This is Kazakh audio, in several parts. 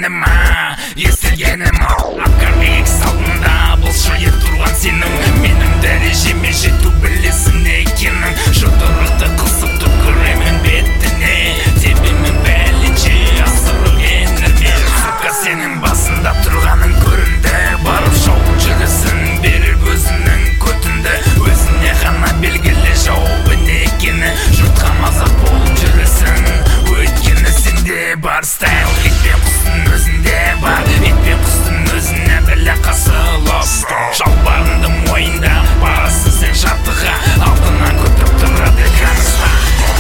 ма, естілгені ма. Аққарбек салдында бұлшайып тұрған сенің, менің дәрежеме жету білесін екенің. Жұдырықты қысып тұр көремін бетіне, тебемін бәлінше асырып енірме. Сука, сенің басында тұрғаның көрінді, барып шауып жүрісін беріп өзінің көтінді. Өзіне ғана белгілі жауабы не екені, жұртқа мазақ болып жүрісін, өйткені сенде бар стайл. Итпен құстың өзінде бар, итпен құстың өзіне біле қасылып. Жалбарынды мойында барасың сен жартыға, алдынан көтіп тұрады гангста.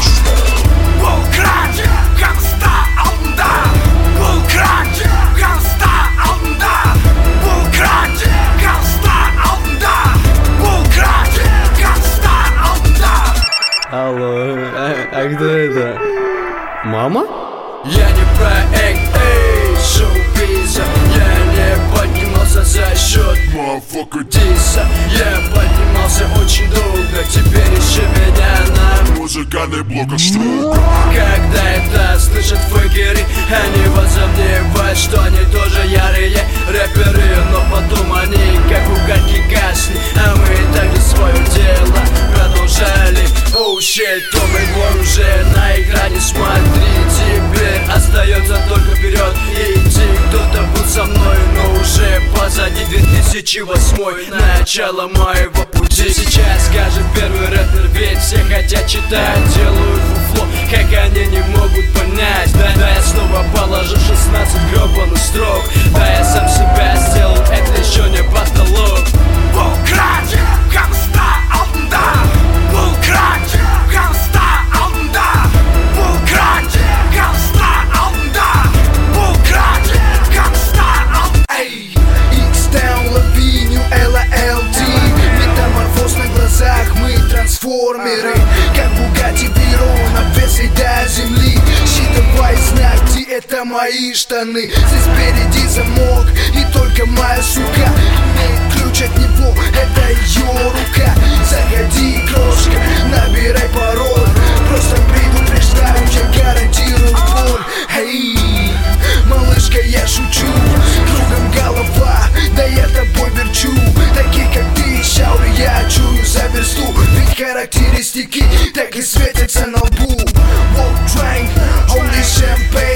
Бұл крат, гангста алдында. Бұл крат, гангста алдында. Бұл крат, гангста алдында. Бұл крат, гангста алдында. Алло, а кто это? Мама? Я не проект, эй, шоу-биза. Я не поднимался за счет диса. Я поднимался очень долго, теперь еще меня на музыкальный блок отстрел. Когда это слышат фейкеры, они возомнивают, что они тоже ярые рэперы. Но потом они как угольки гасли, а мы также свое дело продолжали. Оу, щель, то мы уже на экране, смотри. Теперь остается только вперед идти. Кто-то был со мной, но уже позади 2008, начало моего пути. Сейчас скажет первый рэпер, ведь все хотят читать, делают фуфло, как они не могут понять. Да я снова положу 16 гребаных строк. Да я сам себя сделал, это еще не потолок. Бұл крат, гангста алдында. Бұл крат, гангста алдында. Бұл крат, гангста алдында. Бұл крат, гангста алдында. Эй, X-Town, Лавинью, LLD. Метаморфоз на глазах, мы трансформеры. Как Бугатти Вейрон, обвесы до земли. Щитовой знак, где это мои штаны. Здесь впереди замок, и только моя сука имеет ключ от него, это ее рука. Заходи, крошка, набирай пароль. Просто предупреждаю, я гарантирую боль. Эй, малышка, я шучу. Кругом голова, да я тобой верчу. Такие как ты, шаури, я чую за версту. Ведь характеристики так и светятся на лбу. Walk, drink, holy champagne.